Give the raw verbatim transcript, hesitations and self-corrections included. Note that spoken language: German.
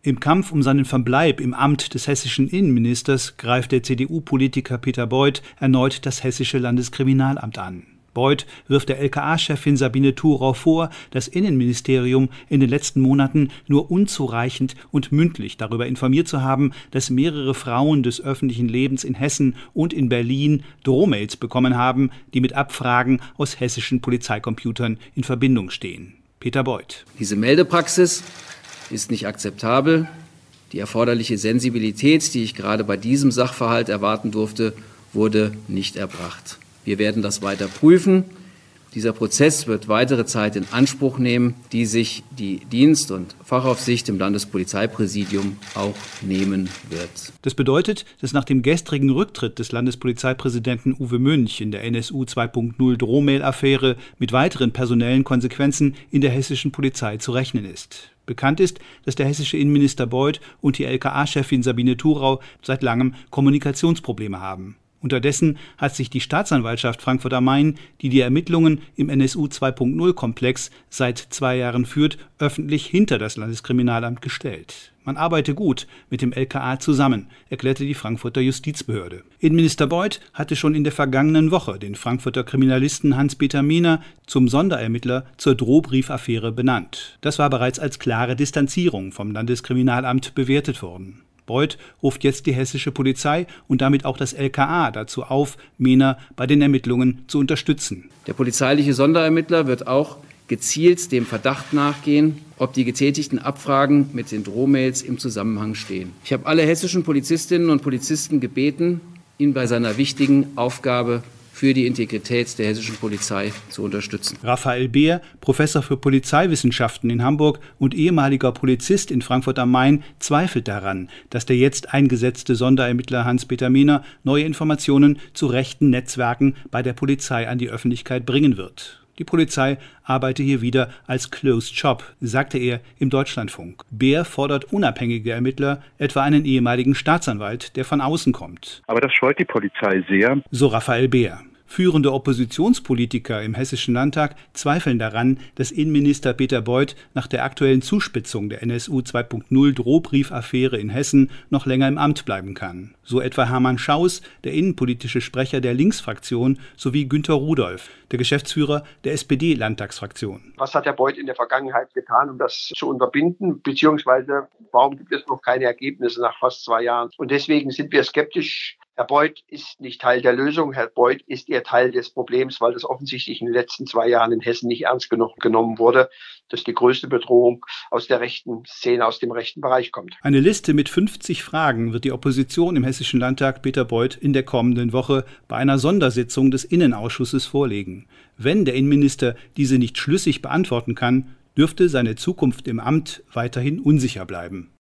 Im Kampf um seinen Verbleib im Amt des hessischen Innenministers greift der C D U-Politiker Peter Beuth erneut das hessische Landeskriminalamt an. Beuth wirft der L K A-Chefin Sabine Thurau vor, das Innenministerium in den letzten Monaten nur unzureichend und mündlich darüber informiert zu haben, dass mehrere Frauen des öffentlichen Lebens in Hessen und in Berlin Drohmails bekommen haben, die mit Abfragen aus hessischen Polizeicomputern in Verbindung stehen. Peter Beuth. Diese Meldepraxis ist nicht akzeptabel. Die erforderliche Sensibilität, die ich gerade bei diesem Sachverhalt erwarten durfte, wurde nicht erbracht. Wir werden das weiter prüfen. Dieser Prozess wird weitere Zeit in Anspruch nehmen, die sich die Dienst- und Fachaufsicht im Landespolizeipräsidium auch nehmen wird. Das bedeutet, dass nach dem gestrigen Rücktritt des Landespolizeipräsidenten Uwe Münch in der N S U zwei Punkt null Drohmail-Affäre mit weiteren personellen Konsequenzen in der hessischen Polizei zu rechnen ist. Bekannt ist, dass der hessische Innenminister Beuth und die L K A-Chefin Sabine Thurau seit langem Kommunikationsprobleme haben. Unterdessen hat sich die Staatsanwaltschaft Frankfurt am Main, die die Ermittlungen im N S U zwei Punkt null Komplex seit zwei Jahren führt, öffentlich hinter das Landeskriminalamt gestellt. Man arbeite gut mit dem L K A zusammen, erklärte die Frankfurter Justizbehörde. Innenminister Beuth hatte schon in der vergangenen Woche den Frankfurter Kriminalisten Hans-Peter Mehner zum Sonderermittler zur Drohbriefaffäre benannt. Das war bereits als klare Distanzierung vom Landeskriminalamt bewertet worden. Beuth ruft jetzt die hessische Polizei und damit auch das L K A dazu auf, Mehner bei den Ermittlungen zu unterstützen. Der polizeiliche Sonderermittler wird auch gezielt dem Verdacht nachgehen, ob die getätigten Abfragen mit den Drohmails im Zusammenhang stehen. Ich habe alle hessischen Polizistinnen und Polizisten gebeten, ihn bei seiner wichtigen Aufgabe für die Integrität der hessischen Polizei zu unterstützen. Raphael Beer, Professor für Polizeiwissenschaften in Hamburg und ehemaliger Polizist in Frankfurt am Main, zweifelt daran, dass der jetzt eingesetzte Sonderermittler Hans-Peter Mehner neue Informationen zu rechten Netzwerken bei der Polizei an die Öffentlichkeit bringen wird. Die Polizei arbeite hier wieder als Closed Shop, sagte er im Deutschlandfunk. Beer fordert unabhängige Ermittler, etwa einen ehemaligen Staatsanwalt, der von außen kommt. Aber das scheut die Polizei sehr. So Raphael Beer. Führende Oppositionspolitiker im Hessischen Landtag zweifeln daran, dass Innenminister Peter Beuth nach der aktuellen Zuspitzung der N S U zwei Punkt null Drohbriefaffäre in Hessen noch länger im Amt bleiben kann. So etwa Hermann Schaus, der innenpolitische Sprecher der Linksfraktion, sowie Günter Rudolph, der Geschäftsführer der S P D-Landtagsfraktion. Was hat Herr Beuth in der Vergangenheit getan, um das zu unterbinden? Beziehungsweise, warum gibt es noch keine Ergebnisse nach fast zwei Jahren? Und deswegen sind wir skeptisch. Herr Beuth ist nicht Teil der Lösung, Herr Beuth ist eher Teil des Problems, weil das offensichtlich in den letzten zwei Jahren in Hessen nicht ernst genug genommen wurde, dass die größte Bedrohung aus der rechten Szene, aus dem rechten Bereich kommt. Eine Liste mit fünfzig Fragen wird die Opposition im Hessischen Landtag Peter Beuth in der kommenden Woche bei einer Sondersitzung des Innenausschusses vorlegen. Wenn der Innenminister diese nicht schlüssig beantworten kann, dürfte seine Zukunft im Amt weiterhin unsicher bleiben.